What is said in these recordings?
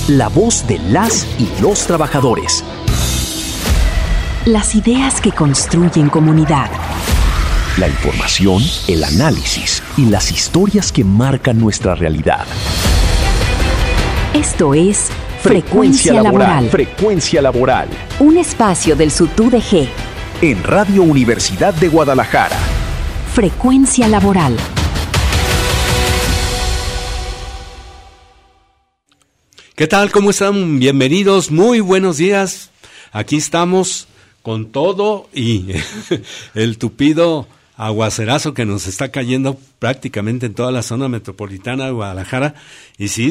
La voz de las y los trabajadores. Las ideas que construyen comunidad. La información, el análisis y las historias que marcan nuestra realidad. Esto es Frecuencia Laboral. Frecuencia Laboral. Un espacio del SUTUDG. En Radio Universidad de Guadalajara. Frecuencia Laboral. ¿Qué tal? ¿Cómo están? Bienvenidos, muy buenos días. Aquí estamos con todo y el tupido aguacerazo que nos está cayendo prácticamente en toda la zona metropolitana de Guadalajara. Y sí,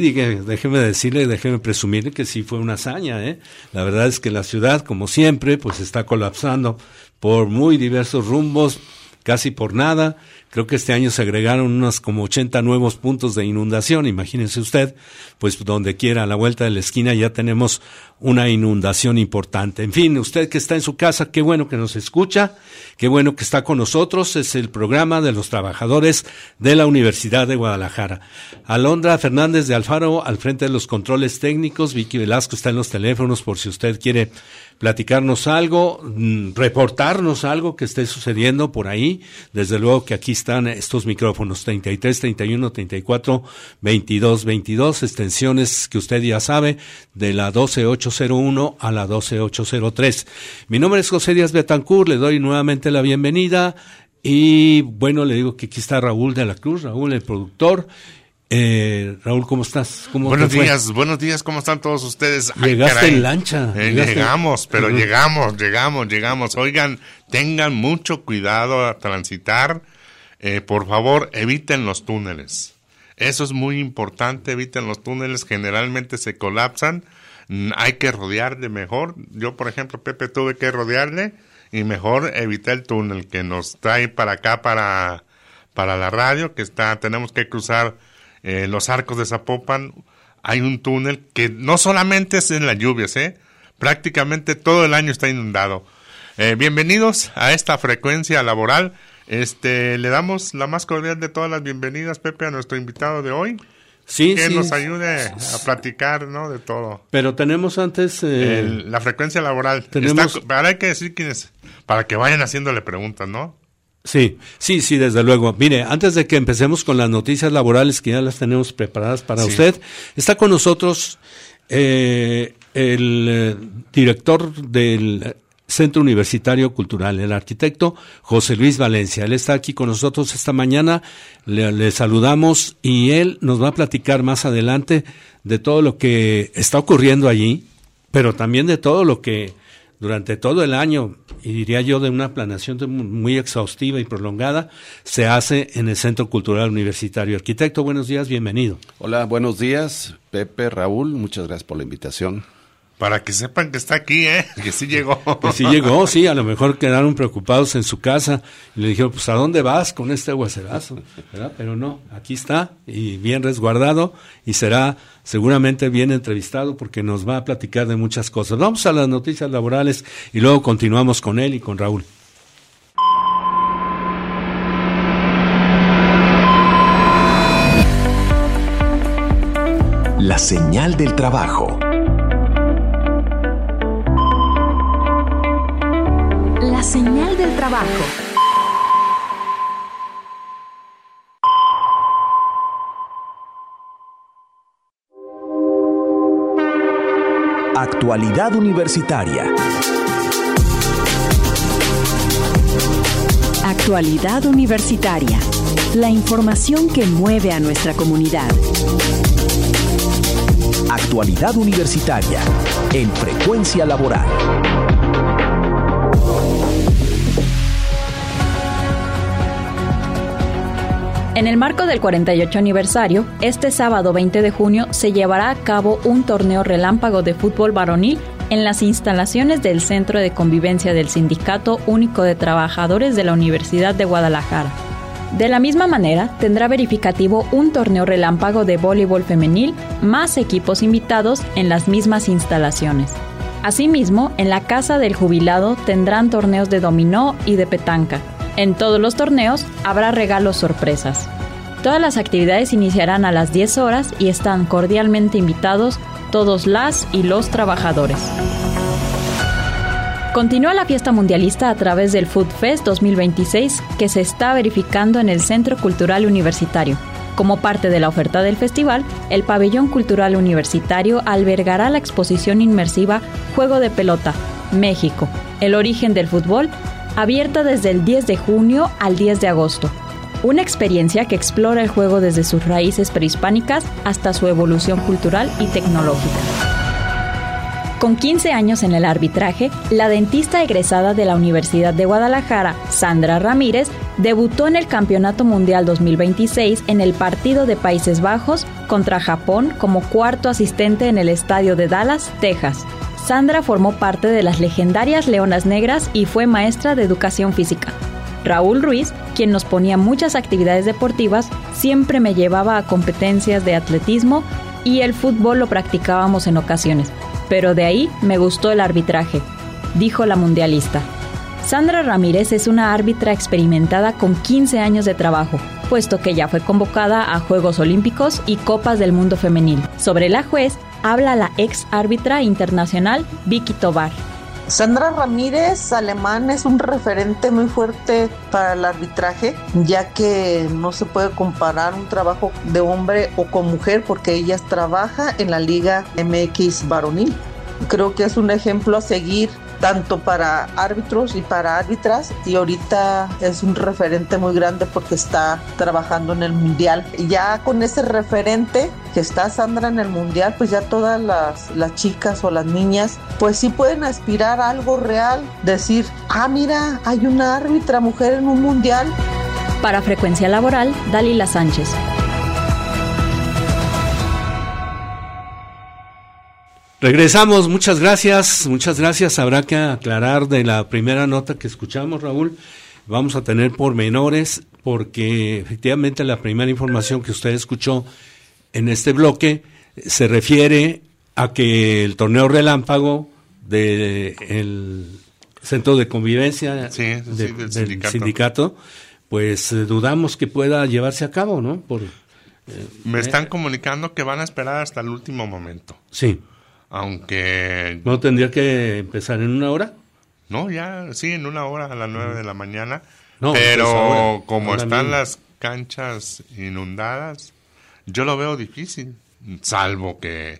déjeme presumirle que sí fue una hazaña, ¿eh? La verdad es que la ciudad, como siempre, pues está colapsando por muy diversos rumbos, casi por nada. Creo que este año se agregaron unos como 80 nuevos puntos de inundación. Imagínense usted, pues donde quiera, a la vuelta de la esquina ya tenemos una inundación importante. En fin, usted que está en su casa, qué bueno que nos escucha, qué bueno que está con nosotros. Es el programa de los trabajadores de la Universidad de Guadalajara. Alondra Fernández de Alfaro al frente de los controles técnicos. Vicky Velasco está en los teléfonos por si usted quiere platicarnos algo, reportarnos algo que esté sucediendo por ahí. Desde luego que aquí están estos micrófonos 33, 31, 34, 22, 22, extensiones que usted ya sabe, de la 12801 a la 12803. Mi nombre es José Díaz Betancourt, le doy nuevamente la bienvenida y bueno, le digo que aquí está Raúl de la Cruz, Raúl el productor. Raúl, ¿cómo estás? Buenos días, ¿cómo están todos ustedes? Llegaste en lancha. Llegamos, pero llegamos. Oigan, tengan mucho cuidado a transitar. Por favor, eviten los túneles. Eso es muy importante, eviten los túneles, generalmente se colapsan. Hay que rodearle mejor. Yo, por ejemplo, Pepe, tuve que rodearle y mejor evité el túnel que nos trae para acá, para la radio, tenemos que cruzar los Arcos de Zapopan. Hay un túnel que no solamente es en las lluvias, prácticamente todo el año está inundado. Bienvenidos a esta frecuencia laboral. Le damos la más cordial de todas las bienvenidas, Pepe, a nuestro invitado de hoy. Sí, que nos ayude a platicar, ¿no? De todo. Pero tenemos antes la frecuencia laboral. Ahora hay que decir quién es, para que vayan haciéndole preguntas, ¿no? Sí, desde luego. Mire, antes de que empecemos con las noticias laborales que ya las tenemos preparadas para usted, está con nosotros el director del Centro Universitario Cultural, el arquitecto José Luis Valencia. Él está aquí con nosotros esta mañana, le saludamos y él nos va a platicar más adelante de todo lo que está ocurriendo allí, pero también de todo lo que durante todo el año, y diría yo de una planeación muy exhaustiva y prolongada, se hace en el Centro Cultural Universitario. Arquitecto, buenos días, bienvenido. Hola, buenos días, Pepe, Raúl, muchas gracias por la invitación. Para que sepan que está aquí, que sí llegó. Que sí llegó, sí, a lo mejor quedaron preocupados en su casa y le dijeron, pues ¿a dónde vas con este aguacerazo? ¿Verdad? Pero no, aquí está y bien resguardado y será seguramente bien entrevistado porque nos va a platicar de muchas cosas. Vamos a las noticias laborales y luego continuamos con él y con Raúl. La señal del trabajo. La señal del trabajo. Actualidad universitaria. Actualidad universitaria. La información que mueve a nuestra comunidad. Actualidad universitaria en Frecuencia Laboral. En el marco del 48 aniversario, este sábado 20 de junio se llevará a cabo un torneo relámpago de fútbol varonil en las instalaciones del Centro de Convivencia del Sindicato Único de Trabajadores de la Universidad de Guadalajara. De la misma manera, tendrá verificativo un torneo relámpago de voleibol femenil, más equipos invitados en las mismas instalaciones. Asimismo, en la Casa del Jubilado tendrán torneos de dominó y de petanca. En todos los torneos habrá regalos sorpresas. Todas las actividades iniciarán a las 10 horas y están cordialmente invitados todos las y los trabajadores. Continúa la fiesta mundialista a través del Food Fest 2026 que se está verificando en el Centro Cultural Universitario. Como parte de la oferta del festival, el Pabellón Cultural Universitario albergará la exposición inmersiva Juego de Pelota, México, el origen del fútbol, abierta desde el 10 de junio al 10 de agosto. Una experiencia que explora el juego desde sus raíces prehispánicas hasta su evolución cultural y tecnológica. Con 15 años en el arbitraje, la dentista egresada de la Universidad de Guadalajara, Sandra Ramírez, debutó en el Campeonato Mundial 2026 en el partido de Países Bajos contra Japón como cuarto asistente en el estadio de Dallas, Texas. Sandra formó parte de las legendarias Leonas Negras y fue maestra de educación física. Raúl Ruiz, quien nos ponía muchas actividades deportivas, siempre me llevaba a competencias de atletismo y el fútbol lo practicábamos en ocasiones. Pero de ahí me gustó el arbitraje, dijo la mundialista. Sandra Ramírez es una árbitra experimentada con 15 años de trabajo, puesto que ya fue convocada a Juegos Olímpicos y Copas del Mundo Femenil. Sobre la juez, habla la ex árbitra internacional Vicky Tobar. Sandra Ramírez, alemán, es un referente muy fuerte para el arbitraje, ya que no se puede comparar un trabajo de hombre o con mujer porque ella trabaja en la Liga MX varonil. Creo que es un ejemplo a seguir tanto para árbitros y para árbitras, y ahorita es un referente muy grande porque está trabajando en el Mundial. Y ya con ese referente que está Sandra en el Mundial, pues ya todas las chicas o las niñas pues sí pueden aspirar a algo real, decir, mira, hay una árbitra mujer en un Mundial. Para Frecuencia Laboral, Dalila Sánchez. Regresamos, muchas gracias. Habrá que aclarar de la primera nota que escuchamos, Raúl. Vamos a tener pormenores porque efectivamente la primera información que usted escuchó en este bloque se refiere a que el torneo relámpago del Centro de Convivencia del sindicato, pues dudamos que pueda llevarse a cabo, ¿no? Me están comunicando que van a esperar hasta el último momento. Sí. Aunque... ¿No tendría que empezar en 1 hora? No, ya, sí, en 1 hora, a las 9 de la mañana. No, pero pues ahora, como ahora están mismo las canchas inundadas, yo lo veo difícil, salvo que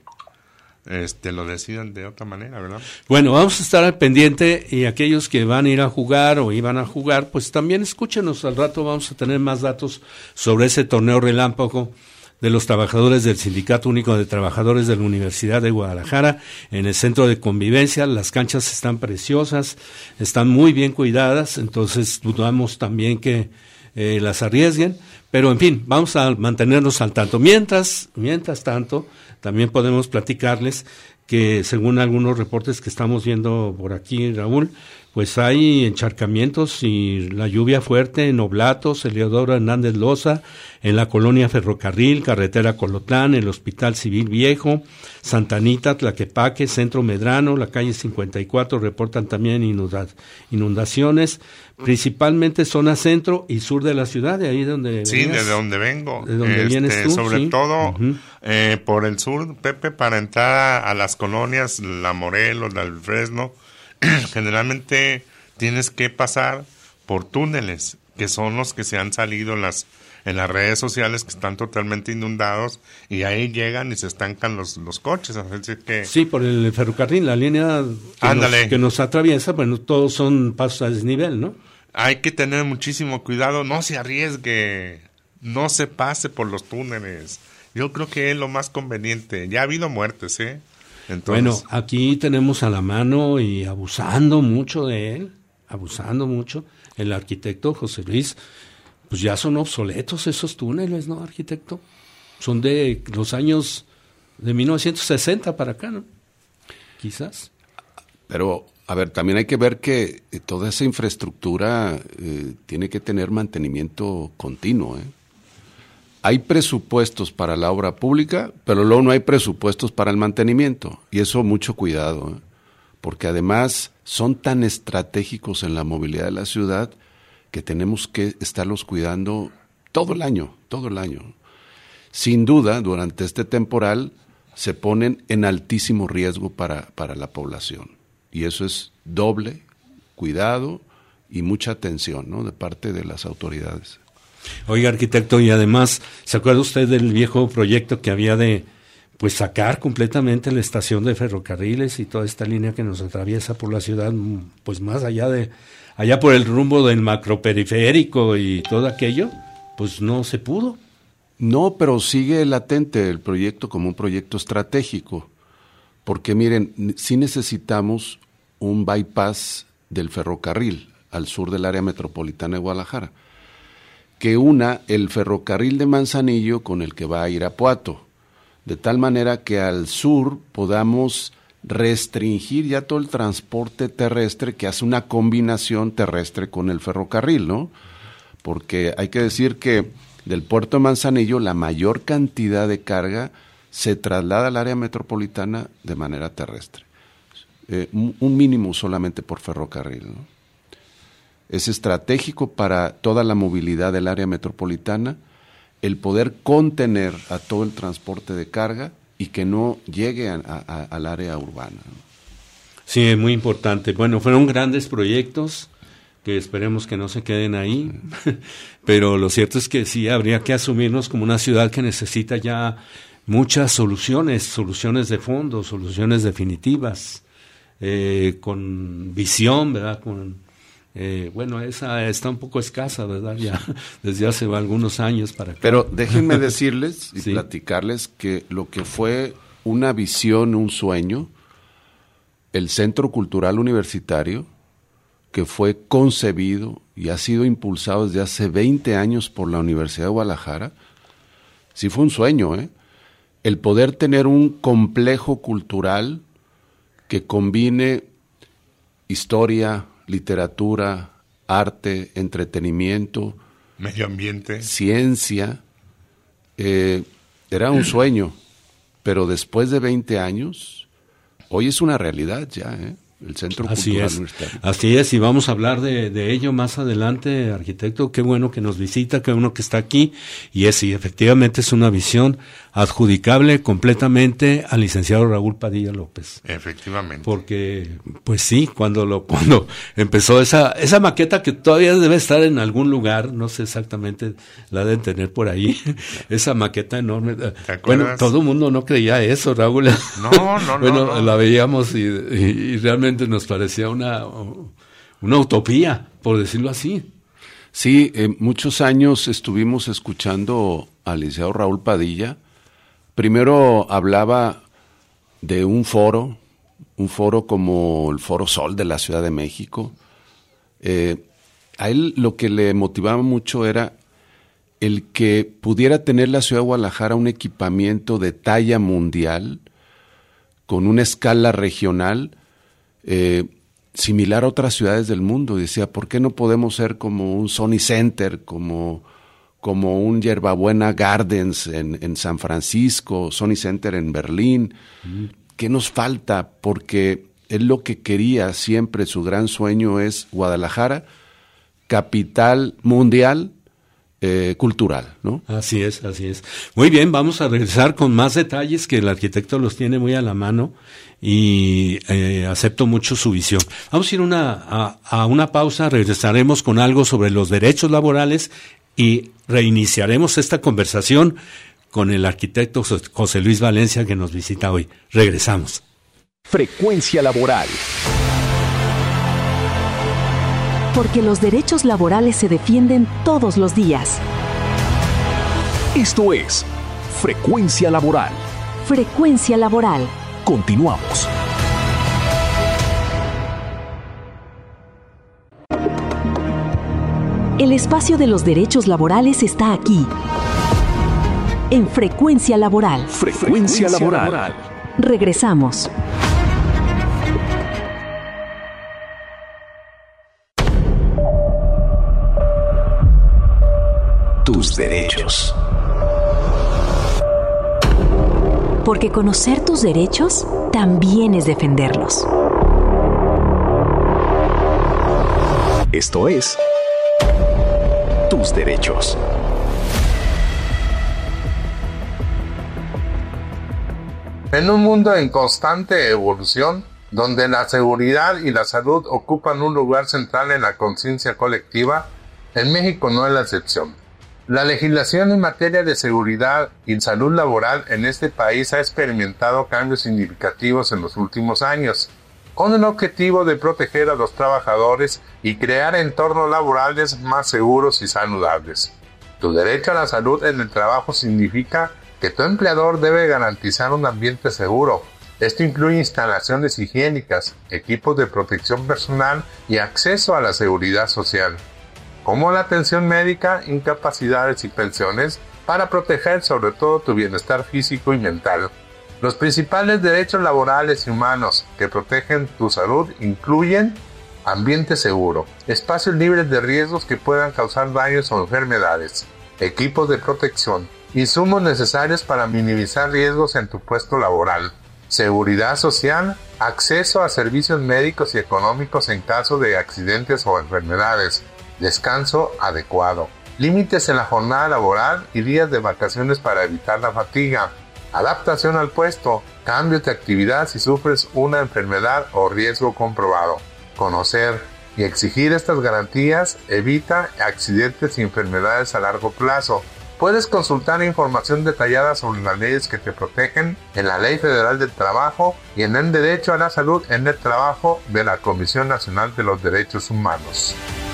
lo decidan de otra manera, ¿verdad? Bueno, vamos a estar al pendiente, y aquellos que van a ir a jugar o iban a jugar, pues también escúchenos. Al rato vamos a tener más datos sobre ese torneo relámpago de los trabajadores del Sindicato Único de Trabajadores de la Universidad de Guadalajara en el Centro de Convivencia. Las canchas están preciosas, están muy bien cuidadas, entonces dudamos también que las arriesguen, pero en fin, vamos a mantenernos al tanto. Mientras tanto, también podemos platicarles que según algunos reportes que estamos viendo por aquí, Raúl, pues hay encharcamientos y la lluvia fuerte en Oblatos, Eleodoro Hernández Loza, en la colonia Ferrocarril, Carretera Colotlán, el Hospital Civil Viejo, Santa Anita, Tlaquepaque, Centro Medrano, la calle 54, reportan también inundaciones, principalmente zona centro y sur de la ciudad, de ahí donde sí, venías, de donde vengo, de donde vienes tú, sobre sí. todo por el sur, Pepe, para entrar a las colonias, la Morelos, la del Fresno, generalmente tienes que pasar por túneles, que son los que se han salido en las redes sociales, que están totalmente inundados, y ahí llegan y se estancan los coches. Así que... Sí, por el ferrocarril, la línea que nos atraviesa, bueno, todos son pasos a desnivel, ¿no? Hay que tener muchísimo cuidado, no se arriesgue, no se pase por los túneles. Yo creo que es lo más conveniente. Ya ha habido muertes, ¿eh? Entonces... Bueno, aquí tenemos a la mano y abusando mucho, el arquitecto José Luis. Pues ya son obsoletos esos túneles, ¿no, arquitecto? Son de los años de 1960 para acá, ¿no? Quizás. Pero, a ver, también hay que ver que toda esa infraestructura tiene que tener mantenimiento continuo, ¿eh? Hay presupuestos para la obra pública, pero luego no hay presupuestos para el mantenimiento. Y eso mucho cuidado, ¿eh? Porque además son tan estratégicos en la movilidad de la ciudad que tenemos que estarlos cuidando todo el año. Sin duda, durante este temporal se ponen en altísimo riesgo para la población. Y eso es doble cuidado y mucha atención, ¿no?, de parte de las autoridades. Oiga, arquitecto, y además, ¿se acuerda usted del viejo proyecto que había de pues sacar completamente la estación de ferrocarriles y toda esta línea que nos atraviesa por la ciudad, pues más allá por el rumbo del macroperiférico y todo aquello? Pues no se pudo. No, pero sigue latente el proyecto como un proyecto estratégico, porque miren, sí necesitamos un bypass del ferrocarril al sur del área metropolitana de Guadalajara, que una el ferrocarril de Manzanillo con el que va a Irapuato, de tal manera que al sur podamos restringir ya todo el transporte terrestre, que hace una combinación terrestre con el ferrocarril, ¿no? Porque hay que decir que del puerto de Manzanillo la mayor cantidad de carga se traslada al área metropolitana de manera terrestre. Un mínimo solamente por ferrocarril, ¿no? Es estratégico para toda la movilidad del área metropolitana el poder contener a todo el transporte de carga y que no llegue al área urbana, ¿no? Sí, es muy importante. Bueno, fueron grandes proyectos que esperemos que no se queden ahí, pero lo cierto es que sí habría que asumirnos como una ciudad que necesita ya muchas soluciones de fondo, soluciones definitivas, con visión, ¿verdad? Bueno, esa está un poco escasa, ¿verdad? Ya desde hace algunos años para acá. Pero déjenme decirles y sí, platicarles que lo que fue una visión, un sueño, el Centro Cultural Universitario, que fue concebido y ha sido impulsado desde hace 20 años por la Universidad de Guadalajara, sí fue un sueño, ¿eh? El poder tener un complejo cultural que combine historia, literatura, arte, entretenimiento, medio ambiente, ciencia, era un sueño, pero después de 20 años, hoy es una realidad ya, el Centro Cultural Universitario. Así es, y vamos a hablar de ello más adelante, arquitecto. Qué bueno que nos visita, qué bueno que está aquí, y efectivamente es una visión adjudicable completamente al licenciado Raúl Padilla López. Efectivamente. Porque, pues sí, cuando empezó esa maqueta que todavía debe estar en algún lugar, no sé exactamente, la deben tener por ahí, esa maqueta enorme. Bueno, todo el mundo no creía eso, Raúl. No. Bueno, la veíamos y realmente nos parecía una utopía, por decirlo así. Sí, muchos años estuvimos escuchando al licenciado Raúl Padilla. Primero hablaba de un foro como el Foro Sol de la Ciudad de México. A él lo que le motivaba mucho era el que pudiera tener la ciudad de Guadalajara un equipamiento de talla mundial, con una escala regional, similar a otras ciudades del mundo. Decía, ¿por qué no podemos ser como un Sony Center, como un Yerbabuena Gardens en San Francisco, Sony Center en Berlín? ¿Qué nos falta? Porque él lo que quería siempre, su gran sueño es Guadalajara, capital mundial cultural, ¿no? Así es. Muy bien, vamos a regresar con más detalles que el arquitecto los tiene muy a la mano y acepto mucho su visión. Vamos a ir a una pausa, regresaremos con algo sobre los derechos laborales y reiniciaremos esta conversación con el arquitecto José Luis Valencia, que nos visita hoy. Regresamos. Frecuencia laboral. Porque los derechos laborales se defienden todos los días. Esto es Frecuencia laboral. Frecuencia laboral. Continuamos. El espacio de los derechos laborales está aquí. En Frecuencia laboral. Frecuencia laboral. Regresamos. Tus derechos. Porque conocer tus derechos también es defenderlos. Esto es Tus derechos. En un mundo en constante evolución, donde la seguridad y la salud ocupan un lugar central en la conciencia colectiva, en México no es la excepción. La legislación en materia de seguridad y salud laboral en este país ha experimentado cambios significativos en los últimos años, con el objetivo de proteger a los trabajadores y crear entornos laborales más seguros y saludables. Tu derecho a la salud en el trabajo significa que tu empleador debe garantizar un ambiente seguro. Esto incluye instalaciones higiénicas, equipos de protección personal y acceso a la seguridad social, como la atención médica, incapacidades y pensiones, para proteger sobre todo tu bienestar físico y mental. Los principales derechos laborales y humanos que protegen tu salud incluyen ambiente seguro, espacios libres de riesgos que puedan causar daños o enfermedades, equipos de protección, insumos necesarios para minimizar riesgos en tu puesto laboral, seguridad social, acceso a servicios médicos y económicos en caso de accidentes o enfermedades, descanso adecuado, límites en la jornada laboral y días de vacaciones para evitar la fatiga, adaptación al puesto, cambios de actividad si sufres una enfermedad o riesgo comprobado. Conocer y exigir estas garantías evita accidentes y enfermedades a largo plazo. Puedes consultar información detallada sobre las leyes que te protegen en la Ley Federal del Trabajo y en el Derecho a la Salud en el Trabajo de la Comisión Nacional de los Derechos Humanos.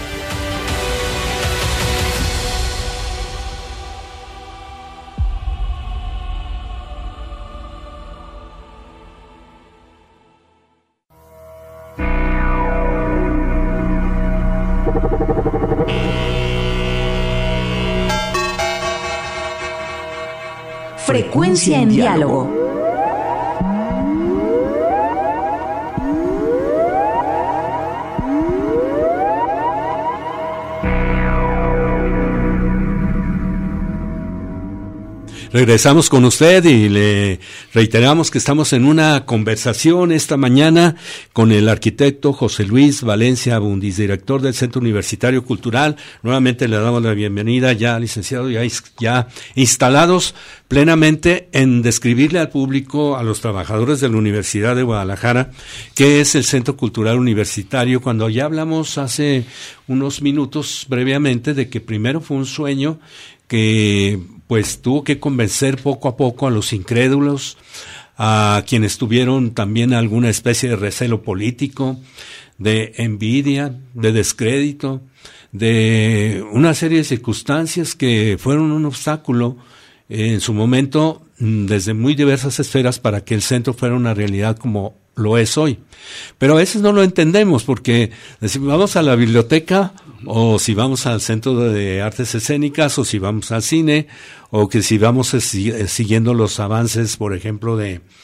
Frecuencia en diálogo. Regresamos con usted y le reiteramos que estamos en una conversación esta mañana con el arquitecto José Luis Valencia Abundis, director del Centro Universitario Cultural. Nuevamente le damos la bienvenida, ya licenciado, ya instalados plenamente en describirle al público, a los trabajadores de la Universidad de Guadalajara, qué es el Centro Cultural Universitario, cuando ya hablamos hace unos minutos brevemente de que primero fue un sueño que pues tuvo que convencer poco a poco a los incrédulos, a quienes tuvieron también alguna especie de recelo político, de envidia, de descrédito, de una serie de circunstancias que fueron un obstáculo en su momento desde muy diversas esferas para que el centro fuera una realidad como lo es hoy. Pero a veces no lo entendemos porque decimos, vamos a la biblioteca, o si vamos al Centro de Artes Escénicas, o si vamos al cine, o que si vamos siguiendo los avances, por ejemplo,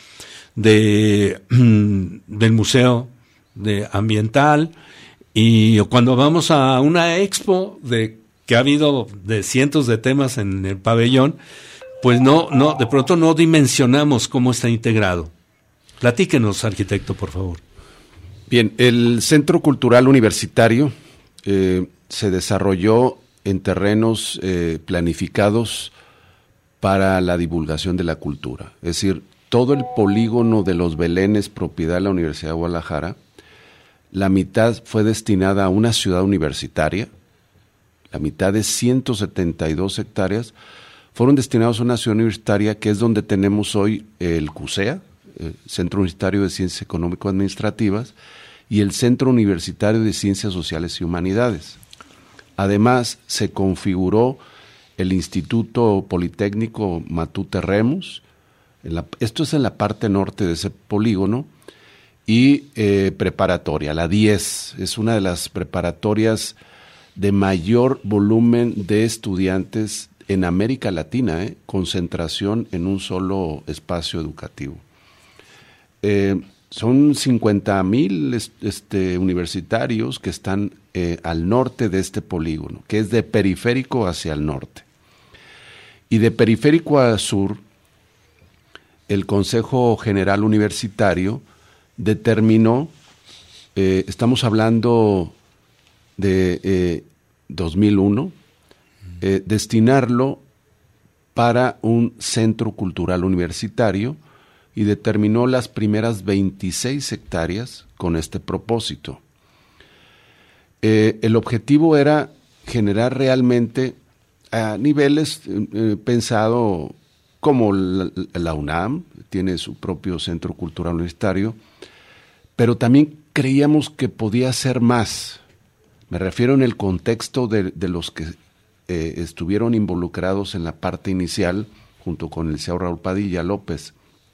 del Museo Ambiental, y cuando vamos a una expo que ha habido de cientos de temas en el pabellón, pues de pronto no dimensionamos cómo está integrado. Platíquenos, arquitecto, por favor. Bien, el Centro Cultural Universitario se desarrolló en terrenos planificados para la divulgación de la cultura. Es decir, todo el polígono de los Belénes, propiedad de la Universidad de Guadalajara, la mitad fue destinada a una ciudad universitaria, la mitad de 172 hectáreas fueron destinados a una ciudad universitaria que es donde tenemos hoy el CUSEA, el Centro Universitario de Ciencias Económico-Administrativas, y el Centro Universitario de Ciencias Sociales y Humanidades. Además, se configuró el Instituto Politécnico Matute Remus, esto es en la parte norte de ese polígono, y preparatoria, la 10, es una de las preparatorias de mayor volumen de estudiantes en América Latina, concentración en un solo espacio educativo. Son 50,000 universitarios que están al norte de este polígono, que es de periférico hacia el norte. Y de periférico a sur, el Consejo General Universitario determinó, estamos hablando de 2001, destinarlo para un centro cultural universitario, y determinó las primeras 26 hectáreas con este propósito. El objetivo era generar realmente a niveles pensado como la UNAM, tiene su propio centro cultural universitario, pero también creíamos que podía ser más. Me refiero en el contexto de los que estuvieron involucrados en la parte inicial, junto con el licenciado Raúl Padilla López.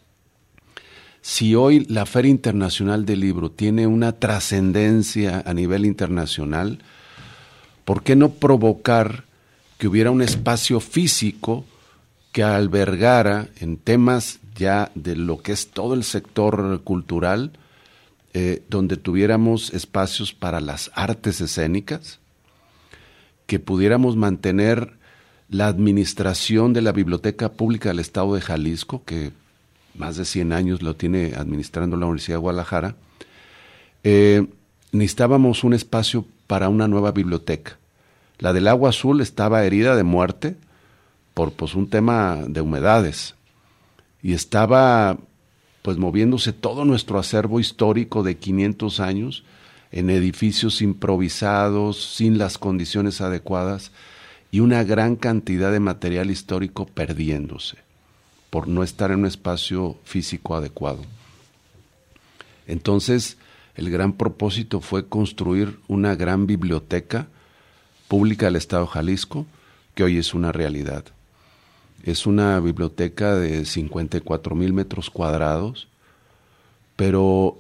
Si hoy la Feria Internacional del Libro tiene una trascendencia a nivel internacional, ¿por qué no provocar que hubiera un espacio físico que albergara en temas ya de lo que es todo el sector cultural, donde tuviéramos espacios para las artes escénicas, que pudiéramos mantener la administración de la Biblioteca Pública del Estado de Jalisco, que más de 100 años lo tiene administrando la Universidad de Guadalajara? Necesitábamos un espacio para una nueva biblioteca. La del Agua Azul estaba herida de muerte por un tema de humedades, y estaba moviéndose todo nuestro acervo histórico de 500 años en edificios improvisados, sin las condiciones adecuadas, y una gran cantidad de material histórico perdiéndose por no estar en un espacio físico adecuado. Entonces, el gran propósito fue construir una gran biblioteca pública del Estado de Jalisco, que hoy es una realidad. Es una biblioteca de 54,000 metros cuadrados, pero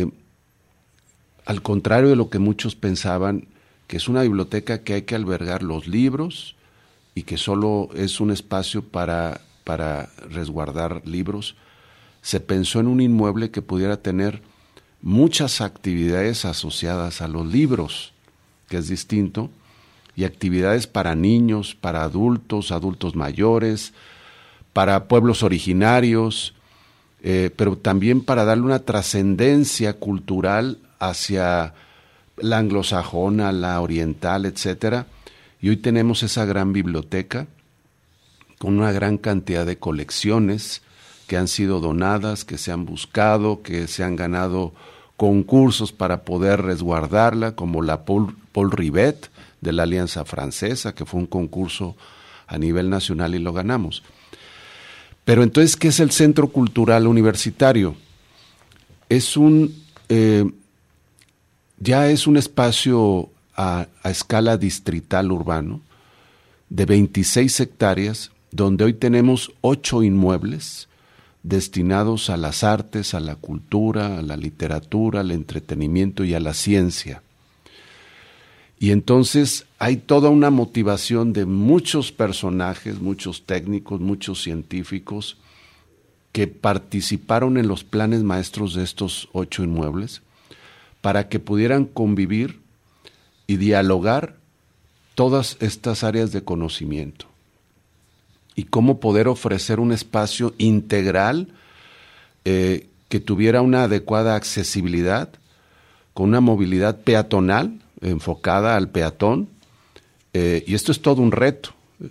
al contrario de lo que muchos pensaban, que es una biblioteca que hay que albergar los libros y que solo es un espacio para resguardar libros, se pensó en un inmueble que pudiera tener muchas actividades asociadas a los libros, que es distinto, y actividades para niños, para adultos mayores, para pueblos originarios, pero también para darle una trascendencia cultural hacia la anglosajona, la oriental, etcétera. Y hoy tenemos esa gran biblioteca con una gran cantidad de colecciones que han sido donadas, que se han buscado, que se han ganado concursos para poder resguardarla, como la Paul Rivet de la Alianza Francesa, que fue un concurso a nivel nacional y lo ganamos. Pero entonces, ¿qué es el Centro Cultural Universitario? Ya es un espacio a escala distrital urbano de 26 hectáreas, donde hoy tenemos 8 inmuebles destinados a las artes, a la cultura, a la literatura, al entretenimiento y a la ciencia. Y entonces hay toda una motivación de muchos personajes, muchos técnicos, muchos científicos que participaron en los planes maestros de estos 8 inmuebles para que pudieran convivir y dialogar todas estas áreas de conocimiento y cómo poder ofrecer un espacio integral que tuviera una adecuada accesibilidad, con una movilidad peatonal enfocada al peatón, y esto es todo un reto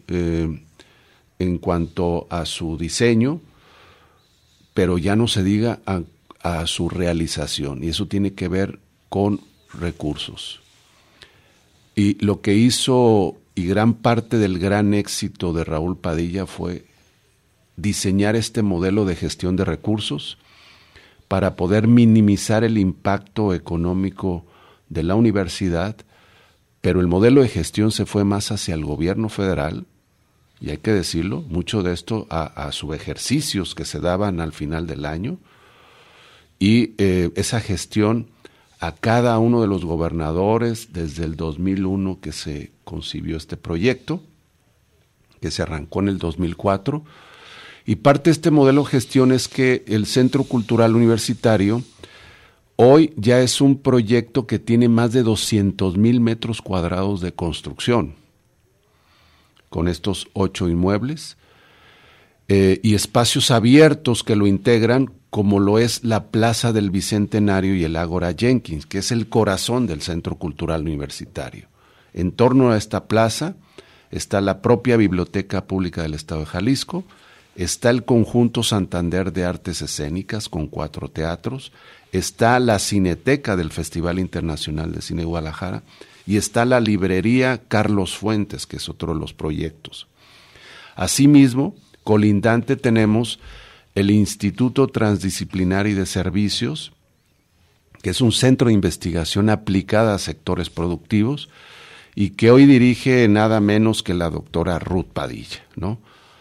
en cuanto a su diseño, pero ya no se diga a su realización, y eso tiene que ver con recursos. Y lo que hizo, y gran parte del gran éxito de Raúl Padilla, fue diseñar este modelo de gestión de recursos para poder minimizar el impacto económico de la universidad, pero el modelo de gestión se fue más hacia el gobierno federal, y hay que decirlo, mucho de esto a subejercicios que se daban al final del año, y esa gestión a cada uno de los gobernadores desde el 2001 que se concibió este proyecto, que se arrancó en el 2004, y parte de este modelo de gestión es que el Centro Cultural Universitario hoy ya es un proyecto que tiene más de 200,000 metros cuadrados de construcción, con estos 8 inmuebles, y espacios abiertos que lo integran, como lo es la Plaza del Bicentenario y el Ágora Jenkins, que es el corazón del Centro Cultural Universitario. En torno a esta plaza está la propia Biblioteca Pública del Estado de Jalisco, está el Conjunto Santander de Artes Escénicas con 4 teatros, está la Cineteca del Festival Internacional de Cine Guadalajara y está la librería Carlos Fuentes, que es otro de los proyectos. Asimismo, colindante tenemos el Instituto Transdisciplinario de Servicios, que es un centro de investigación aplicada a sectores productivos y que hoy dirige nada menos que la doctora Ruth Padilla, ¿no?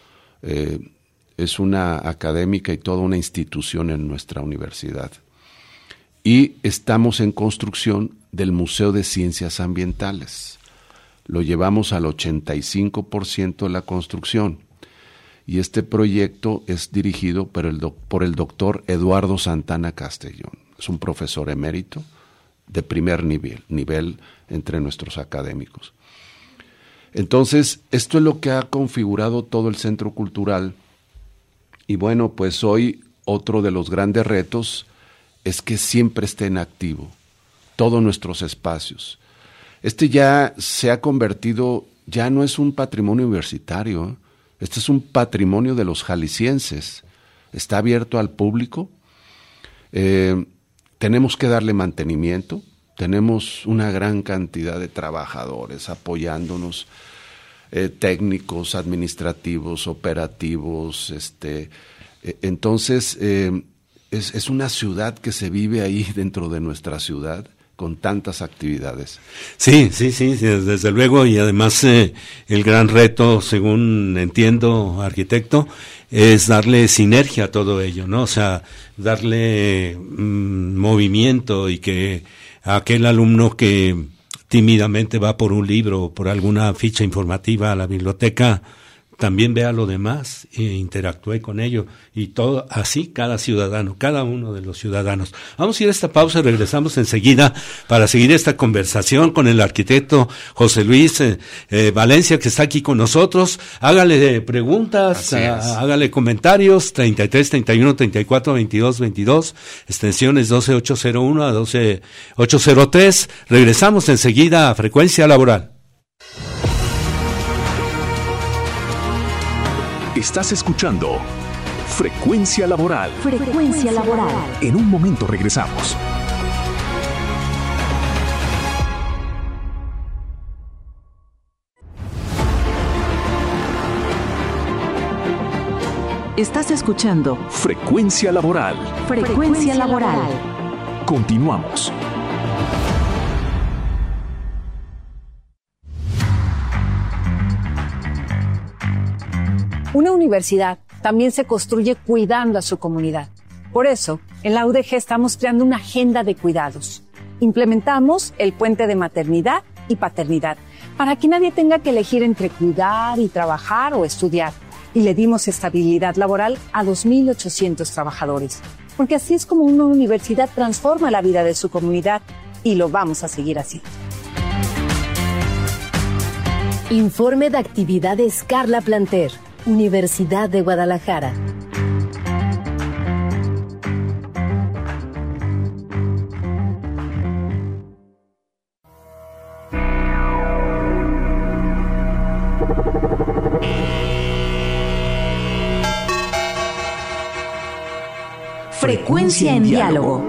Es una académica y toda una institución en nuestra universidad. Y estamos en construcción del Museo de Ciencias Ambientales. Lo llevamos al 85% de la construcción. Y este proyecto es dirigido por el doctor Eduardo Santana Castellón. Es un profesor emérito de primer nivel entre nuestros académicos. Entonces, esto es lo que ha configurado todo el Centro Cultural. Y bueno, pues hoy otro de los grandes retos es que siempre esté en activo todos nuestros espacios. Este ya se ha convertido, ya no es un patrimonio universitario, este es un patrimonio de los jaliscienses. Está abierto al público. Tenemos que darle mantenimiento. Tenemos una gran cantidad de trabajadores apoyándonos, técnicos, administrativos, operativos. Entonces, es una ciudad que se vive ahí dentro de nuestra ciudad con tantas actividades. Sí, desde luego, y además el gran reto, según entiendo, arquitecto, es darle sinergia a todo ello, ¿no? O sea, darle movimiento y que aquel alumno que tímidamente va por un libro o por alguna ficha informativa a la biblioteca también vea lo demás e interactúe con ello, y todo así cada ciudadano, cada uno de los ciudadanos. Vamos a ir a esta pausa y regresamos enseguida para seguir esta conversación con el arquitecto José Luis Valencia, que está aquí con nosotros. Hágale preguntas, hágale comentarios, 33 31 34 22 22, extensiones 12801 a 12803. Regresamos enseguida a Frecuencia Laboral. Estás escuchando Frecuencia Laboral. Frecuencia Laboral. En un momento regresamos. Estás escuchando Frecuencia Laboral. Frecuencia Laboral. Continuamos. Una universidad también se construye cuidando a su comunidad. Por eso, en la UDG estamos creando una agenda de cuidados. Implementamos el puente de maternidad y paternidad para que nadie tenga que elegir entre cuidar y trabajar o estudiar. Y le dimos estabilidad laboral a 2.800 trabajadores. Porque así es como una universidad transforma la vida de su comunidad, y lo vamos a seguir haciendo. Informe de actividades Carla Planter, Universidad de Guadalajara. Frecuencia en diálogo.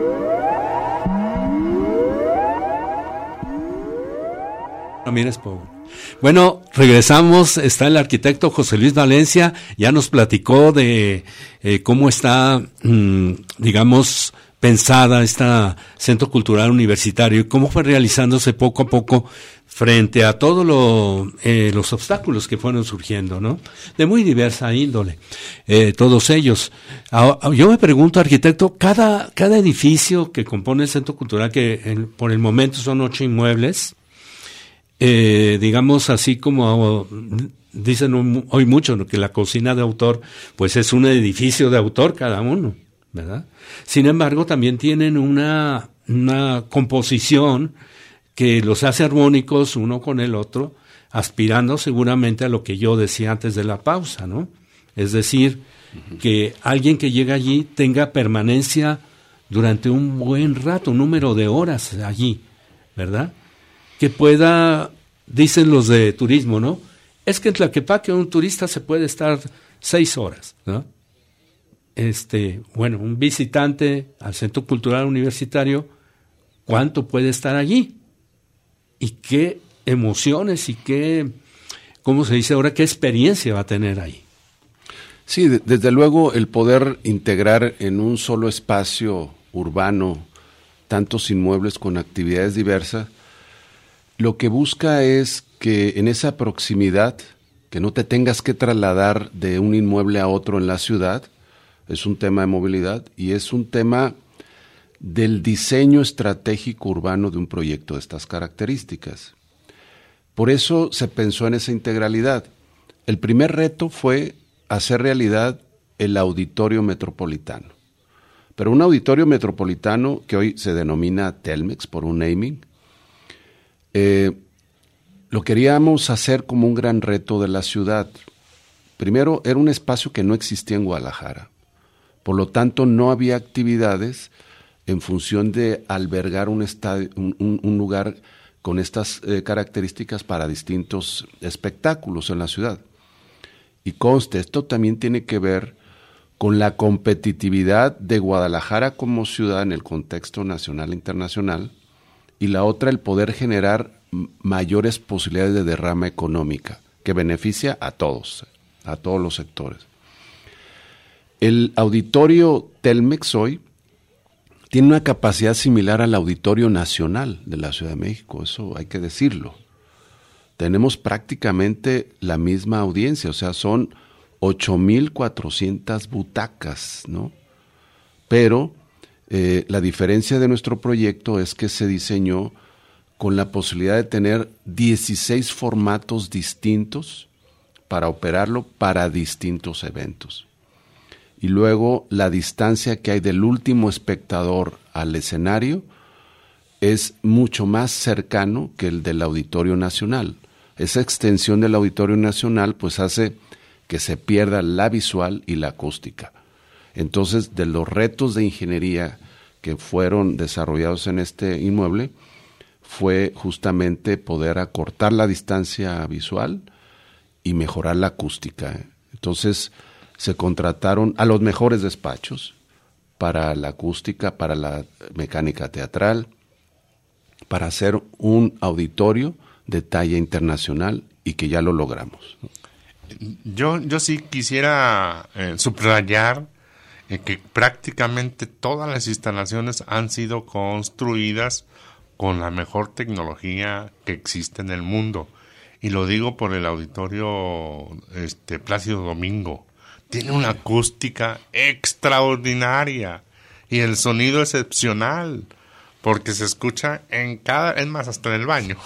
Ramírez Pobre. Bueno, regresamos, está el arquitecto José Luis Valencia, ya nos platicó de cómo está, digamos, pensada esta Centro Cultural Universitario y cómo fue realizándose poco a poco frente a todos los obstáculos que fueron surgiendo, ¿no? De muy diversa índole, todos ellos. Yo me pregunto, arquitecto, cada edificio que compone el Centro Cultural, que por el momento son 8 inmuebles, digamos así como dicen hoy mucho, que la cocina de autor, pues es un edificio de autor cada uno, ¿verdad? Sin embargo, también tienen una composición que los hace armónicos uno con el otro, aspirando seguramente a lo que yo decía antes de la pausa, ¿no? Es decir, que alguien que llega allí tenga permanencia durante un buen rato, un número de horas allí, ¿verdad? Que pueda, dicen los de turismo, ¿no? Es que en Tlaquepaque un turista se puede estar 6 horas, ¿no? Bueno, un visitante al Centro Cultural Universitario, ¿cuánto puede estar allí? ¿Y qué emociones y qué, cómo se dice ahora, qué experiencia va a tener ahí? Sí, desde luego el poder integrar en un solo espacio urbano tantos inmuebles con actividades diversas, lo que busca es que en esa proximidad, que no te tengas que trasladar de un inmueble a otro en la ciudad, es un tema de movilidad y es un tema del diseño estratégico urbano de un proyecto de estas características. Por eso se pensó en esa integralidad. El primer reto fue hacer realidad el auditorio metropolitano. Pero un auditorio metropolitano que hoy se denomina Telmex por un naming, lo queríamos hacer como un gran reto de la ciudad. Primero, era un espacio que no existía en Guadalajara. Por lo tanto, no había actividades en función de albergar un lugar con estas características para distintos espectáculos en la ciudad. Y conste, esto también tiene que ver con la competitividad de Guadalajara como ciudad en el contexto nacional e internacional, y la otra, el poder generar mayores posibilidades de derrama económica, que beneficia a todos los sectores. El auditorio Telmex hoy tiene una capacidad similar al Auditorio Nacional de la Ciudad de México, eso hay que decirlo. Tenemos prácticamente la misma audiencia, o sea, son 8,400 butacas, ¿no? Pero la diferencia de nuestro proyecto es que se diseñó con la posibilidad de tener 16 formatos distintos para operarlo para distintos eventos. Y luego la distancia que hay del último espectador al escenario es mucho más cercano que el del Auditorio Nacional. Esa extensión del Auditorio Nacional pues hace que se pierda la visual y la acústica. Entonces, de los retos de ingeniería que fueron desarrollados en este inmueble, fue justamente poder acortar la distancia visual y mejorar la acústica. Entonces, se contrataron a los mejores despachos para la acústica, para la mecánica teatral, para hacer un auditorio de talla internacional y que ya lo logramos. Yo sí quisiera subrayar que prácticamente todas las instalaciones han sido construidas con la mejor tecnología que existe en el mundo. Y lo digo por el auditorio Plácido Domingo. Tiene una acústica extraordinaria y el sonido excepcional, porque se escucha es más, hasta en el baño.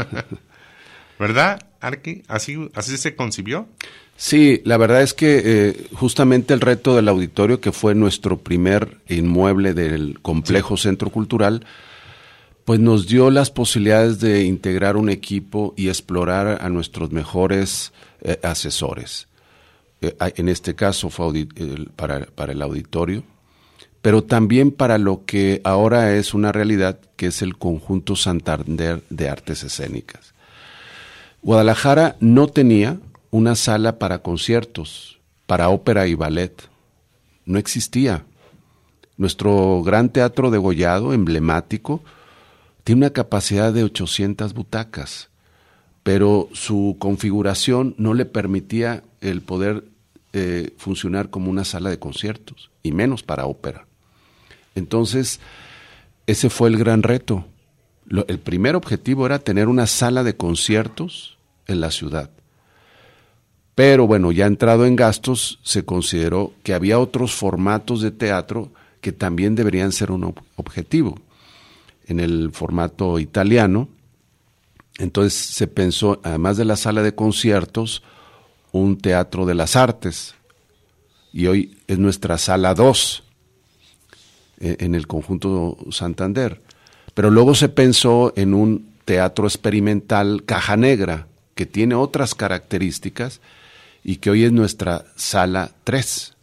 ¿Verdad, Arqui? ¿Así se concibió? Sí, la verdad es que justamente el reto del auditorio, que fue nuestro primer inmueble del complejo Centro Cultural, pues nos dio las posibilidades de integrar un equipo y explorar a nuestros mejores asesores. En este caso fue para el auditorio, pero también para lo que ahora es una realidad, que es el Conjunto Santander de Artes Escénicas. Guadalajara no tenía una sala para conciertos, para ópera y ballet. No existía. Nuestro gran teatro degollado, emblemático, tiene una capacidad de 800 butacas, pero su configuración no le permitía el poder funcionar como una sala de conciertos, y menos para ópera. Entonces, ese fue el gran reto. El primer objetivo era tener una sala de conciertos en la ciudad. Pero bueno, ya entrado en gastos, se consideró que había otros formatos de teatro que también deberían ser un objetivo. En el formato italiano, entonces se pensó, además de la sala de conciertos, un teatro de las artes, y hoy es nuestra sala 2 en el Conjunto Santander. Pero luego se pensó en un teatro experimental Caja Negra, que tiene otras características y que hoy es nuestra sala 3.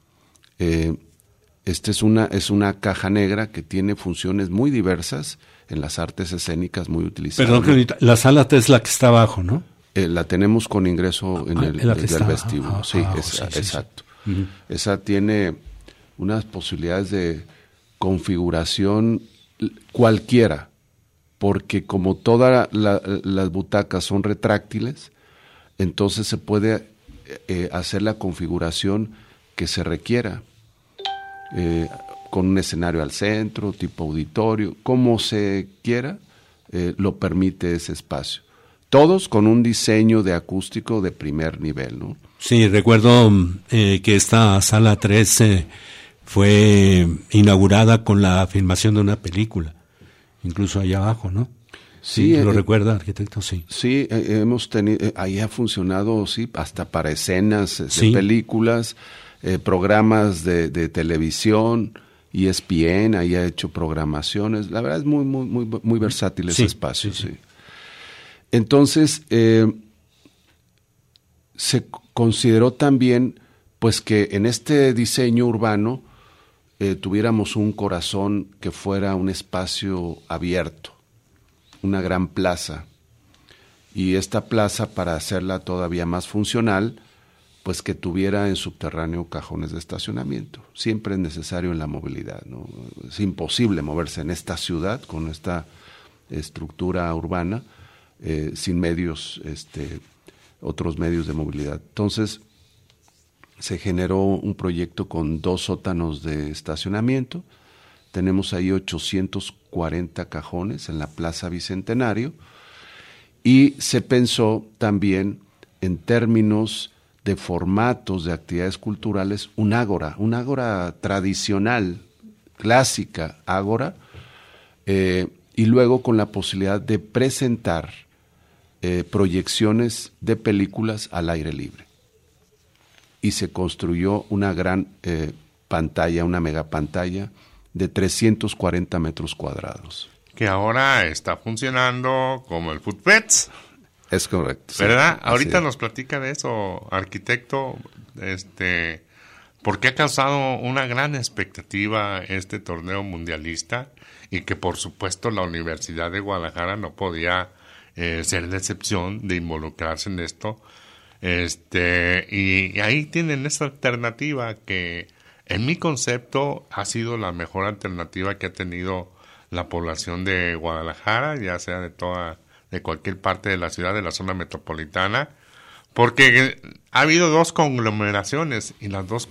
Esta es una caja negra que tiene funciones muy diversas en las artes escénicas, muy utilizadas. Perdón, la sala 3 es la que está abajo, ¿no? La tenemos con ingreso en el vestíbulo. Sí, exacto. Sí. Uh-huh. Esa tiene unas posibilidades de configuración cualquiera, porque como todas las butacas son retráctiles, entonces se puede hacer la configuración que se requiera, con un escenario al centro, tipo auditorio, como se quiera, lo permite ese espacio. Todos con un diseño de acústico de primer nivel, ¿no? Sí, recuerdo que esta sala 3 fue inaugurada con la filmación de una película, incluso allá abajo, ¿no? Sí, ¿lo recuerda, arquitecto? Sí. Sí, hemos tenido, ahí ha funcionado, sí, hasta para escenas de películas, programas de televisión, ESPN, ahí ha hecho programaciones. La verdad es muy versátil ese espacio, sí. Entonces, se consideró también, pues, que en este diseño urbano tuviéramos un corazón que fuera un espacio abierto, una gran plaza. Y esta plaza, para hacerla todavía más funcional, pues que tuviera en subterráneo cajones de estacionamiento. Siempre es necesario en la movilidad, ¿no? Es imposible moverse en esta ciudad con esta estructura urbana sin medios, otros medios de movilidad. Entonces, se generó un proyecto con 2 sótanos de estacionamiento. Tenemos ahí 840 cajones en la Plaza Bicentenario, y se pensó también en términos de formatos de actividades culturales, un ágora tradicional, clásica ágora, y luego con la posibilidad de presentar proyecciones de películas al aire libre. Y se construyó una gran pantalla, una megapantalla de 340 metros cuadrados. Que ahora está funcionando como el Footfest. Es correcto. ¿Verdad? Sí, ahorita nos platica de eso, arquitecto, porque ha causado una gran expectativa este torneo mundialista, y que por supuesto la Universidad de Guadalajara no podía ser la excepción de involucrarse en esto. Y ahí tienen esa alternativa que, en mi concepto, ha sido la mejor alternativa que ha tenido la población de Guadalajara, ya sea de cualquier parte de la ciudad, de la zona metropolitana, porque ha habido 2 conglomeraciones, y en las dos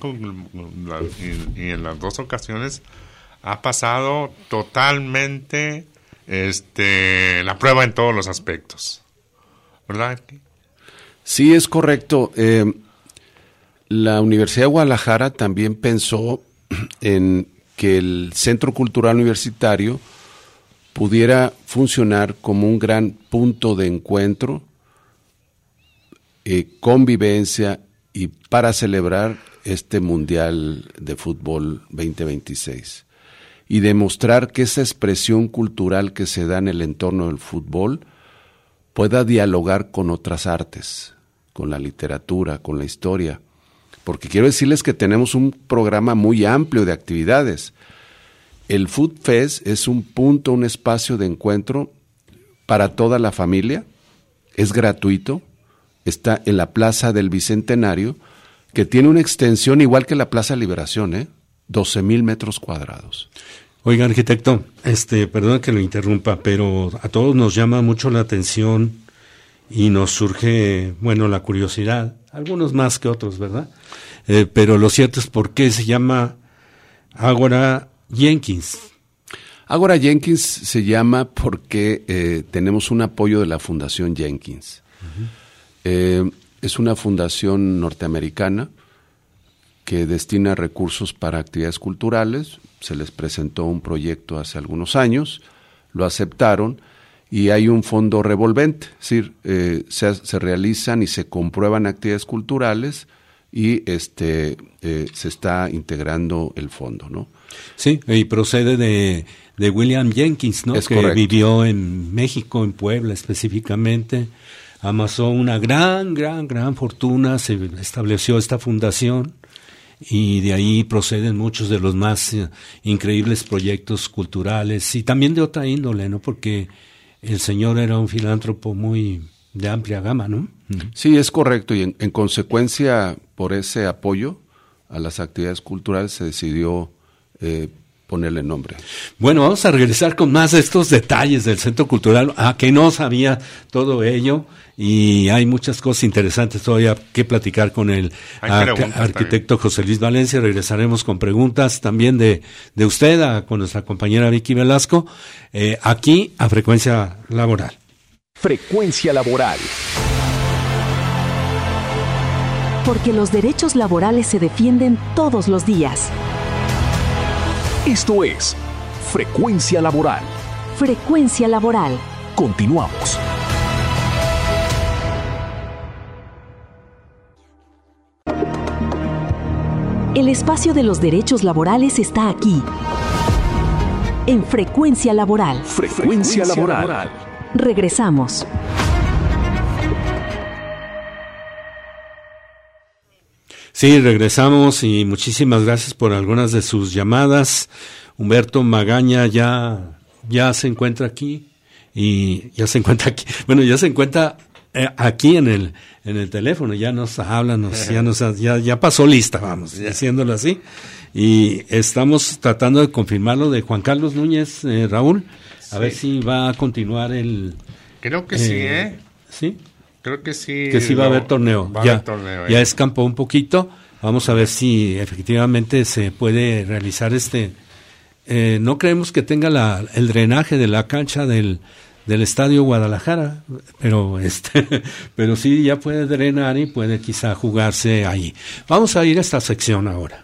ocasiones ha pasado totalmente la prueba en todos los aspectos, ¿verdad? Sí, es correcto. La Universidad de Guadalajara también pensó en que el Centro Cultural Universitario pudiera funcionar como un gran punto de encuentro, convivencia, y para celebrar este Mundial de Fútbol 2026. Y demostrar que esa expresión cultural que se da en el entorno del fútbol pueda dialogar con otras artes, con la literatura, con la historia. Porque quiero decirles que tenemos un programa muy amplio de actividades. El Food Fest es un punto, un espacio de encuentro para toda la familia, es gratuito, está en la Plaza del Bicentenario, que tiene una extensión igual que la Plaza Liberación, 12,000 metros cuadrados. Oiga, arquitecto, perdón que lo interrumpa, pero a todos nos llama mucho la atención y nos surge, la curiosidad, algunos más que otros, ¿verdad? Pero lo cierto es por qué se llama Ágora Jenkins. Ágora Jenkins se llama porque tenemos un apoyo de la Fundación Jenkins. Uh-huh. Es una fundación norteamericana que destina recursos para actividades culturales. Se les presentó un proyecto hace algunos años, lo aceptaron, y hay un fondo revolvente, es decir, se realizan y se comprueban actividades culturales, y se está integrando el fondo, ¿no? Sí, y procede de William Jenkins, ¿no? Es que correcto. Vivió en México, en Puebla específicamente, amasó una gran fortuna, se estableció esta fundación, y de ahí proceden muchos de los más increíbles proyectos culturales, y también de otra índole, ¿no? Porque el señor era un filántropo muy de amplia gama, ¿no? Sí, es correcto, y en consecuencia, por ese apoyo a las actividades culturales, se decidió ponerle nombre. Bueno, vamos a regresar con más de estos detalles del Centro Cultural, que no sabía todo ello, y hay muchas cosas interesantes todavía que platicar con el arquitecto José Luis Valencia. Regresaremos con preguntas también de usted, con nuestra compañera Vicky Velasco, aquí a Frecuencia Laboral. Frecuencia Laboral. Porque los derechos laborales se defienden todos los días. Esto es Frecuencia Laboral. Frecuencia Laboral. Continuamos. El espacio de los derechos laborales está aquí. En Frecuencia Laboral. Frecuencia Laboral. Regresamos. Sí, regresamos y muchísimas gracias por algunas de sus llamadas. Humberto Magaña ya se encuentra aquí y ya se encuentra aquí. Bueno, ya se encuentra aquí en el teléfono, ya nos habla, ya pasó lista, vamos, diciéndolo así. Y estamos tratando de confirmar lo de Juan Carlos Núñez, Raúl, a ver si va a continuar el... Creo que sí, ¿Sí? Creo que sí. Que sí va a haber torneo. Ya escampó un poquito. Vamos a ver si efectivamente se puede realizar no creemos que tenga el drenaje de la cancha del Estadio Guadalajara, pero sí ya puede drenar y puede quizá jugarse ahí. Vamos a ir a esta sección ahora.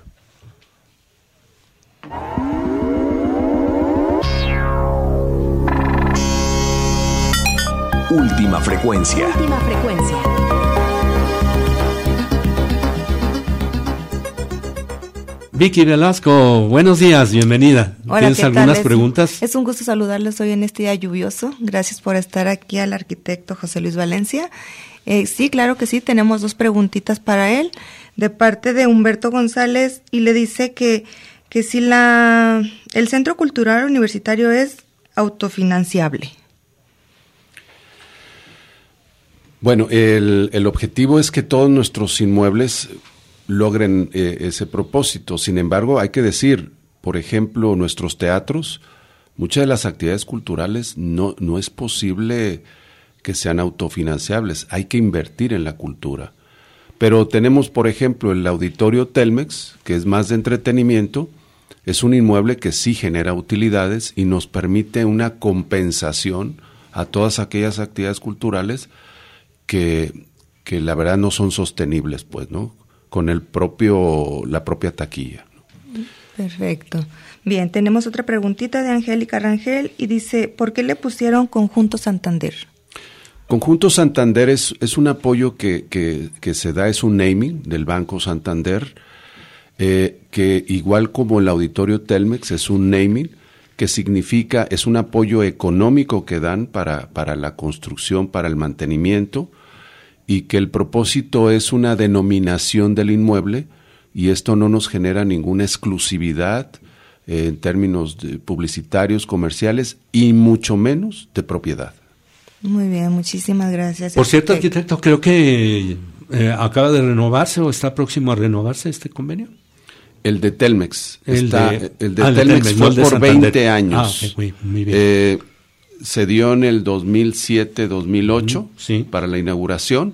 Última Frecuencia. Última Frecuencia. Vicky Velasco, buenos días, bienvenida. Hola, ¿Tienes algunas preguntas? Es un gusto saludarles hoy en este día lluvioso. Gracias por estar aquí al arquitecto José Luis Valencia. Sí, claro que sí, tenemos 2 preguntitas para él, de parte de Humberto González, y le dice que si el Centro Cultural Universitario es autofinanciable. Bueno, el objetivo es que todos nuestros inmuebles logren ese propósito. Sin embargo, hay que decir, por ejemplo, nuestros teatros, muchas de las actividades culturales no es posible que sean autofinanciables. Hay que invertir en la cultura. Pero tenemos, por ejemplo, el Auditorio Telmex, que es más de entretenimiento. Es un inmueble que sí genera utilidades y nos permite una compensación a todas aquellas actividades culturales que la verdad no son sostenibles, pues, ¿no? Con la propia taquilla, ¿no? Perfecto. Bien, tenemos otra preguntita de Angélica Rangel y dice, ¿por qué le pusieron Conjunto Santander? Conjunto Santander es un apoyo que se da, es un naming del Banco Santander, que igual como el Auditorio Telmex es un naming que significa, es un apoyo económico que dan para la construcción, para el mantenimiento, y que el propósito es una denominación del inmueble, y esto no nos genera ninguna exclusividad en términos publicitarios, comerciales, y mucho menos de propiedad. Muy bien, muchísimas gracias. Por cierto, arquitecto, creo que acaba de renovarse o está próximo a renovarse este convenio. El de Telmex. El de Telmex fue por 20 años. Okay, muy bien. Se dio en el 2007-2008 sí. Para la inauguración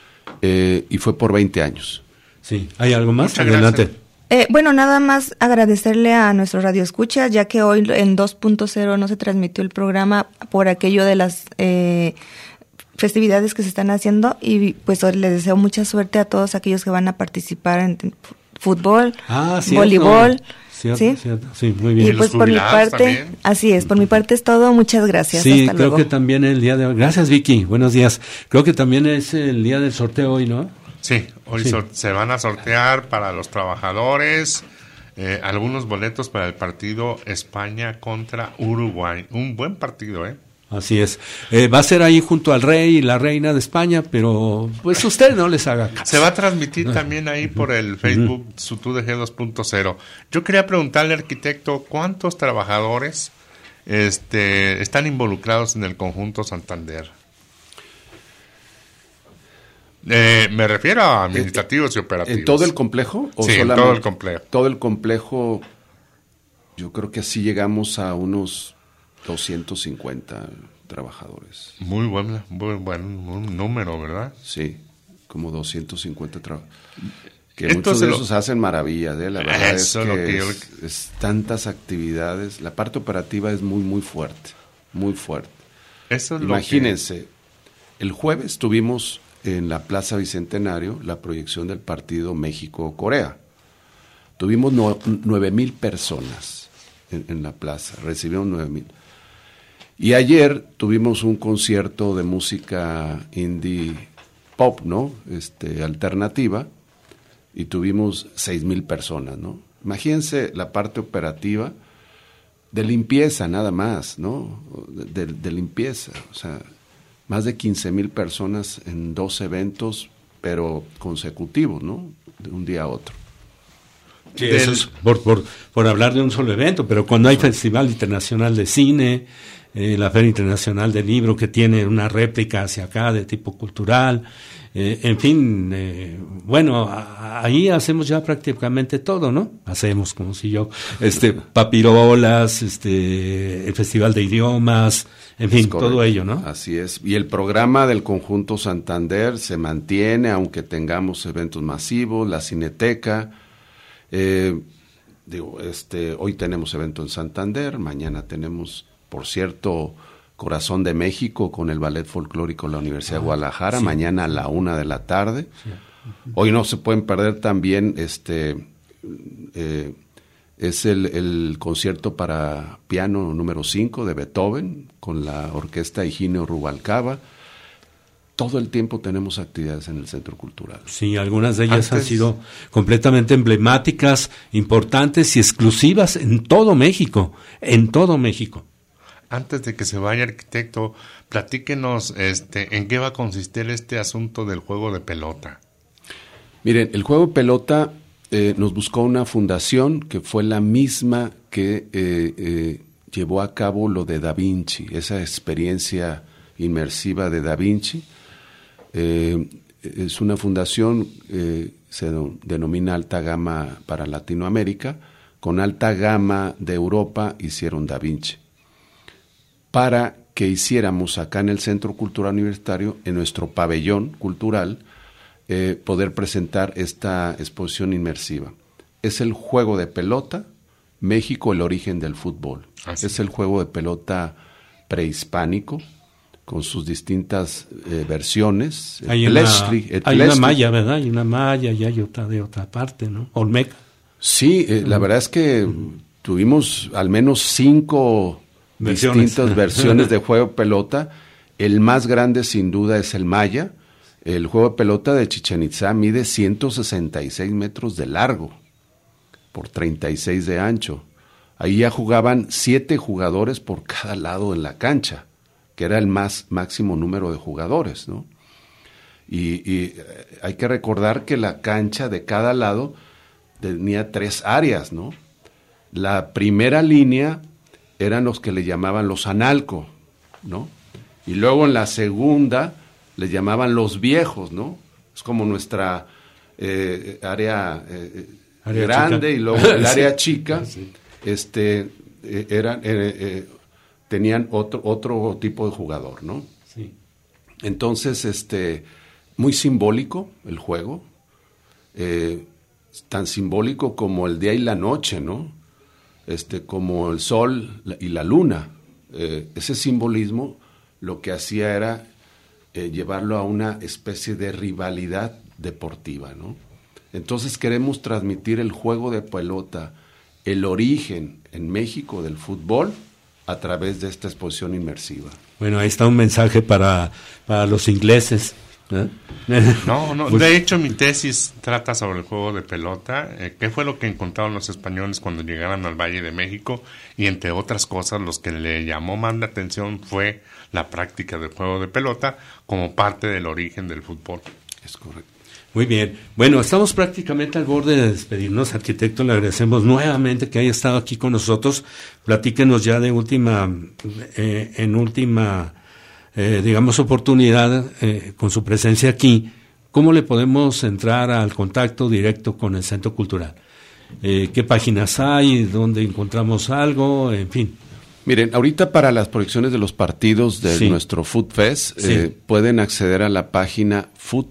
y fue por 20 años. Sí. ¿Hay algo más? Muchas Adelante. Bueno, nada más agradecerle a nuestro radioescuchas, ya que hoy en 2.0 no se transmitió el programa por aquello de las festividades que se están haciendo, y pues hoy les deseo mucha suerte a todos aquellos que van a participar en fútbol, voleibol. Cierto. Sí, muy bien. Y pues por mi parte, también. Así es, por mi parte es todo, muchas gracias. Sí, hasta creo luego. que también el día de hoy. Gracias, Vicky, buenos días. Creo que también es el día del sorteo hoy, ¿no? Sí, hoy se van a sortear para los trabajadores algunos boletos para el partido España contra Uruguay. Un buen partido, ¿eh? Así es. Va a ser ahí junto al rey y la reina de España, pero pues usted no les haga caso. Se va a transmitir también ahí por el Facebook TUDG 2.0. Yo quería preguntarle, arquitecto, ¿cuántos trabajadores están involucrados en el Conjunto Santander? Me refiero a administrativos y operativos. ¿En todo el complejo? ¿O sí, solamente? En todo el complejo. Todo el complejo, yo creo que así llegamos a unos 250 trabajadores. Muy buen número, ¿verdad? Sí, como 250 trabajadores. Que muchos de esos hacen maravillas, ¿eh? La verdad es que es tantas actividades. La parte operativa es muy, muy fuerte, muy fuerte. Eso es Imagínense, el jueves tuvimos en la Plaza Bicentenario la proyección del partido México-Corea. Tuvimos 9,000 personas en la plaza, recibimos 9,000. Y ayer tuvimos un concierto de música indie pop, ¿no? Alternativa, y tuvimos 6,000 personas, ¿no? Imagínense la parte operativa de limpieza nada más, ¿no? De limpieza, o sea, más de 15,000 personas en 2 eventos, pero consecutivos, ¿no? De un día a otro. Sí, eso es por hablar de un solo evento, pero cuando hay Festival Internacional de Cine, la Feria Internacional del Libro, que tiene una réplica hacia acá de tipo cultural, en fin, bueno, ahí hacemos ya prácticamente todo, ¿no? Hacemos, como si yo, papirolas, el Festival de Idiomas, en fin, todo ello, ¿no? Así es. Y el programa del Conjunto Santander se mantiene, aunque tengamos eventos masivos, la Cineteca. Hoy tenemos evento en Santander, mañana tenemos, por cierto, Corazón de México con el Ballet Folclórico de la Universidad de Guadalajara, sí. Mañana a la 1:00 p.m. Sí. Hoy no se pueden perder también, es el concierto para piano número 5 de Beethoven, con la orquesta Higinio Rubalcaba. Todo el tiempo tenemos actividades en el Centro Cultural. Sí, algunas de ellas han sido completamente emblemáticas, importantes y exclusivas en todo México, Antes de que se vaya, arquitecto, platíquenos en qué va a consistir este asunto del juego de pelota. Miren, el juego de pelota nos buscó una fundación que fue la misma que llevó a cabo lo de Da Vinci, esa experiencia inmersiva de Da Vinci. Es una fundación, se denomina Alta Gama para Latinoamérica. Con Alta Gama de Europa hicieron Da Vinci, para que hiciéramos acá en el Centro Cultural Universitario, en nuestro pabellón cultural, poder presentar esta exposición inmersiva. Es el juego de pelota, México, el origen del fútbol. Así. Es el juego de pelota prehispánico, con sus distintas versiones. Hay una maya, ¿verdad? Hay una maya y hay otra de otra parte, ¿no? Olmeca. Sí, la verdad es que tuvimos al menos 5 distintas versiones de juego de pelota. El más grande sin duda es el maya. El juego de pelota de Chichén Itzá mide 166 metros de largo por 36 de ancho. Ahí ya jugaban 7 jugadores por cada lado en la cancha, que era el máximo número de jugadores, ¿no? Y hay que recordar que la cancha de cada lado tenía 3 áreas, ¿no? La primera línea eran los que le llamaban los analco, ¿no? Y luego en la segunda le llamaban los viejos, ¿no? Es como nuestra área grande chica. Y luego el área chica, sí. Tenían otro tipo de jugador, ¿no? Sí. Entonces, muy simbólico el juego, tan simbólico como el día y la noche, ¿no? Como el sol y la luna. Ese simbolismo lo que hacía era llevarlo a una especie de rivalidad deportiva, ¿no? Entonces queremos transmitir el juego de pelota, el origen en México del fútbol, a través de esta exposición inmersiva. Bueno, ahí está un mensaje para los ingleses. No, de hecho mi tesis trata sobre el juego de pelota, qué fue lo que encontraron los españoles cuando llegaron al Valle de México, y entre otras cosas los que le llamó más la atención fue la práctica del juego de pelota como parte del origen del fútbol. Es correcto. Muy bien. Bueno, estamos prácticamente al borde de despedirnos, arquitecto. Le agradecemos nuevamente que haya estado aquí con nosotros. Platíquenos ya de última oportunidad, con su presencia aquí, ¿cómo le podemos entrar al contacto directo con el Centro Cultural? ¿Qué páginas hay? ¿Dónde encontramos algo? En fin. Miren, ahorita para las proyecciones de los partidos de nuestro Food Fest, pueden acceder a la página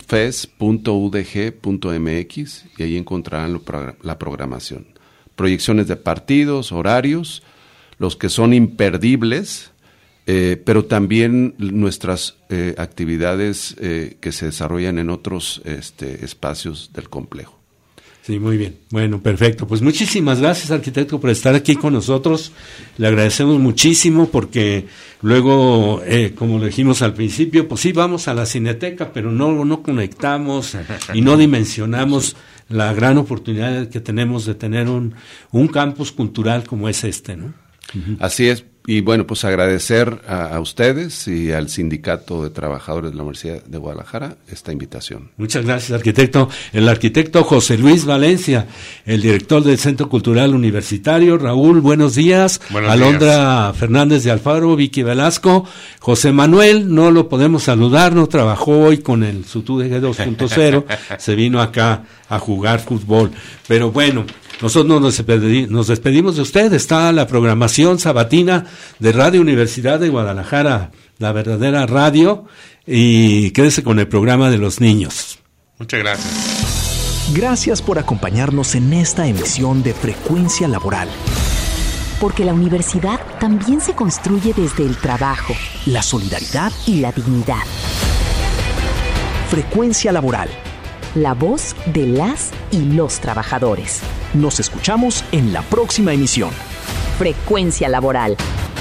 foodfest.udg.mx y ahí encontrarán la programación. Proyecciones de partidos, horarios, los que son imperdibles, pero también nuestras actividades que se desarrollan en otros espacios del complejo. Sí, muy bien. Bueno, perfecto. Pues muchísimas gracias, arquitecto, por estar aquí con nosotros. Le agradecemos muchísimo porque luego, como lo dijimos al principio, pues sí, vamos a la Cineteca, pero no conectamos y no dimensionamos la gran oportunidad que tenemos de tener un campus cultural como es ¿no? Así es. Y bueno, pues agradecer a ustedes y al Sindicato de Trabajadores de la Universidad de Guadalajara esta invitación. Muchas gracias, arquitecto. El arquitecto José Luis Valencia, el director del Centro Cultural Universitario. Raúl, buenos días. Alondra Fernández de Alfaro, Vicky Velasco. José Manuel, no lo podemos saludar, no trabajó hoy con el SUTUDG 2.0, se vino acá a jugar fútbol. Pero bueno, nosotros nos despedimos de usted. Está la programación sabatina de Radio Universidad de Guadalajara, la verdadera radio, y quédese con el programa de los niños. Muchas gracias. Gracias por acompañarnos en esta emisión de Frecuencia Laboral. Porque la universidad también se construye desde el trabajo, la solidaridad y la dignidad. Frecuencia Laboral. La voz de las y los trabajadores. Nos escuchamos en la próxima emisión. Frecuencia Laboral.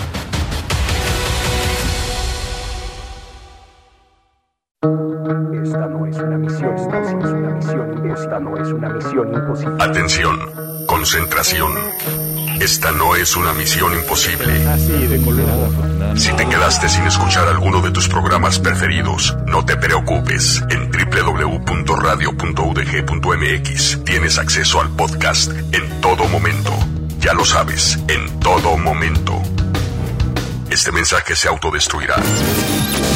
Esta no es una misión, esta no es una misión imposible. Atención, concentración. Esta no es una misión imposible. Si te quedaste sin escuchar alguno de tus programas preferidos, no te preocupes. En www.radio.udg.mx tienes acceso al podcast en todo momento. Ya lo sabes, en todo momento. Este mensaje se autodestruirá.